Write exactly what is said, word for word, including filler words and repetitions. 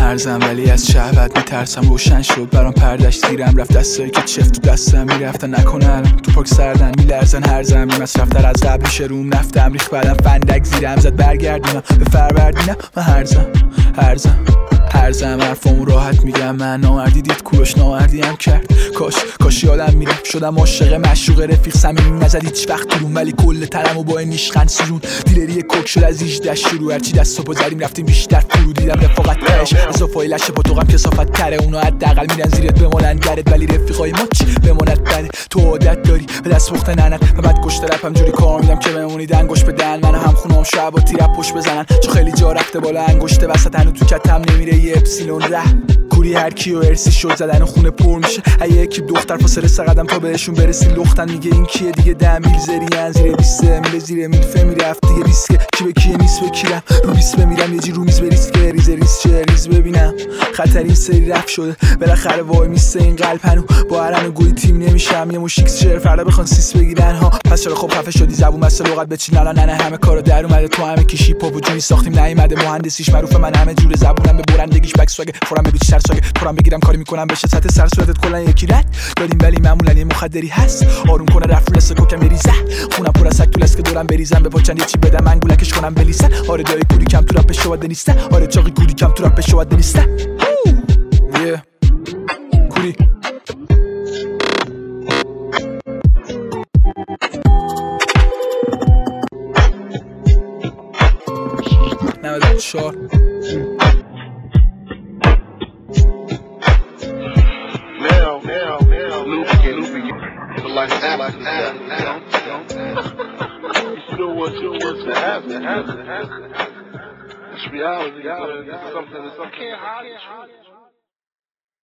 هرزم ولی از شهوت میترسم. روشن شد برام پردش زیرم رفت، دستایی که چفت تو دستم میرفتن نکنه الان تو پاک سردن میلرزن. هرزم بی مصرفتر از قبل میشه روم نفتم ریخ بعدم فندک زیرم زد برگردونم به فروردینم. من هرزم هرزم هرزم حرفامو راحت میگم. من نامردی دید کوروش نامردی هم کرد. کاش کاش یادم میره شدم عاشق مشروق رفیق صمیمی نزد هیچ وقت دورون، ولی کل تنمو با این نیشخن سیرون. دیلری کوک شد از هجده شروع، هرچی دست و پا زدیم رفتیم بیشتر فرو. دیدم رفاقت تهش از صفای لشه پاتوقم کسافت تره. اونا حداقل میرن زیرت بمونن درت، ولی رفیقای ما چی بمونت بده. تو عادت داری به دست پخته ننت و بعد کشته رپم جوری کار میدم که بمونی دنگوش بدن. من هم خونم شب و تیرپ پشت بزنن، چون خیلی جا رفته بالا انگشته وسط هنو تو کتم نمیره یه اپسیلون ره. کوری هر کیو ارسی شد زدن و خونه پر میشه. اگه یکی دختر فاصله سه قدم تا بهشون برسی لختن. میگه این کیه دیگه ده میل زرین زیر بیست میل زیر میل فهمی رفت دیگه ریسکه. کی به کیه نیست به کیرم رو بیست بمیرم یه جی رو میز بریسکه. ریز ریز چه ریز ببینم خطر این سری رفت شده بالاخره وای میسته این قلب هنو با هرن گوی تیم نمیشم. یه موشیکس شعر فردا بخوان سیس بگیرن ها. پس چرا خب خفه شدی زبون بس لغت بچین الان نه همه کارا در اومده. تو همه کیشی پا و جونی ساختیم نیومده مهندسیش معروف. من همه جور زبونم به برندگیش بک سواگ فورم به بیشتر ساگ پرام بگیرم کاری میکنم بشه سطح سر صورتت کلا یکی رد دادیم، ولی معمولا یه مخدری هست آروم کنه رفت رس کوکم بریزه. خونم پر از سگ تو لسک دورم بریزم به پاچن یه چی بدم انگولکش کنم بلیسه. آره دایی کوری کم تو رپ شواد نیسته. آره چاقی کوری کم تو رپ شواد نیسته. یه کوری نود و چهار like that, like that, you know what, you know what's to happen, happen, happen. It's reality, it's something that's, I can't hide it.